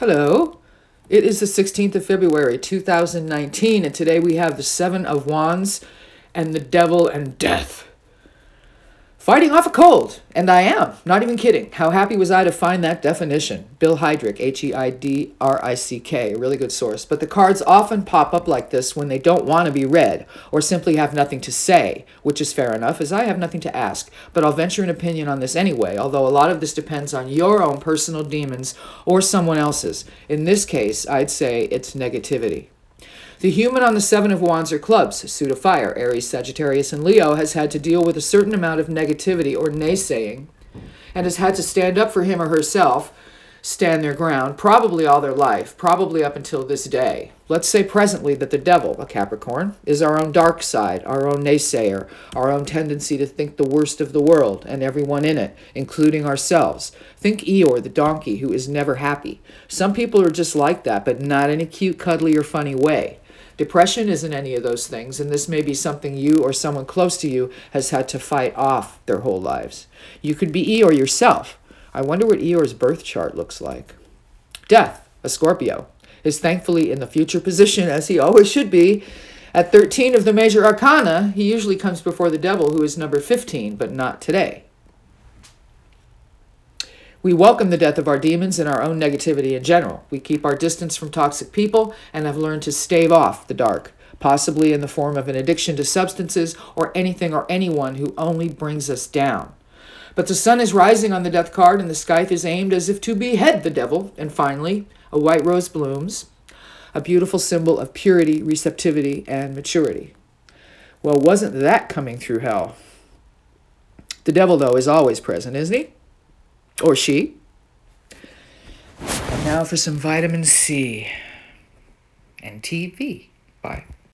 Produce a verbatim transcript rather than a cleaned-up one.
Hello. It is the sixteenth of February, two thousand nineteen, and today we have the Seven of Wands and the Devil and Death. Fighting off a cold, and I am, not even kidding. How happy was I to find that definition? Bill Heidrick, H E I D R I C K, a really good source. But the cards often pop up like this when they don't want to be read, or simply have nothing to say, which is fair enough, as I have nothing to ask. But I'll venture an opinion on this anyway, although a lot of this depends on your own personal demons or someone else's. In this case, I'd say it's negativity. The human on the Seven of Wands or clubs, suit of fire, Aries, Sagittarius, and Leo, has had to deal with a certain amount of negativity or naysaying and has had to stand up for him or herself, stand their ground, probably all their life, probably up until this day. Let's say presently that the devil, a Capricorn, is our own dark side, our own naysayer, our own tendency to think the worst of the world and everyone in it, including ourselves. Think Eeyore, the donkey, who is never happy. Some people are just like that, but not in a cute, cuddly, or funny way. Depression isn't any of those things, and this may be something you or someone close to you has had to fight off their whole lives. You could be Eeyore yourself. I wonder what Eeyore's birth chart looks like. Death, a Scorpio, is thankfully in the future position, as he always should be. At thirteen of the major arcana, he usually comes before the devil, who is number fifteen, but not today. We welcome the death of our demons and our own negativity in general. We keep our distance from toxic people and have learned to stave off the dark, possibly in the form of an addiction to substances or anything or anyone who only brings us down. But the sun is rising on the death card and the scythe is aimed as if to behead the devil. And finally, a white rose blooms, a beautiful symbol of purity, receptivity, and maturity. Well, wasn't that coming through hell? The devil, though, is always present, isn't he? Or she. And now for some vitamin C and T V. Bye.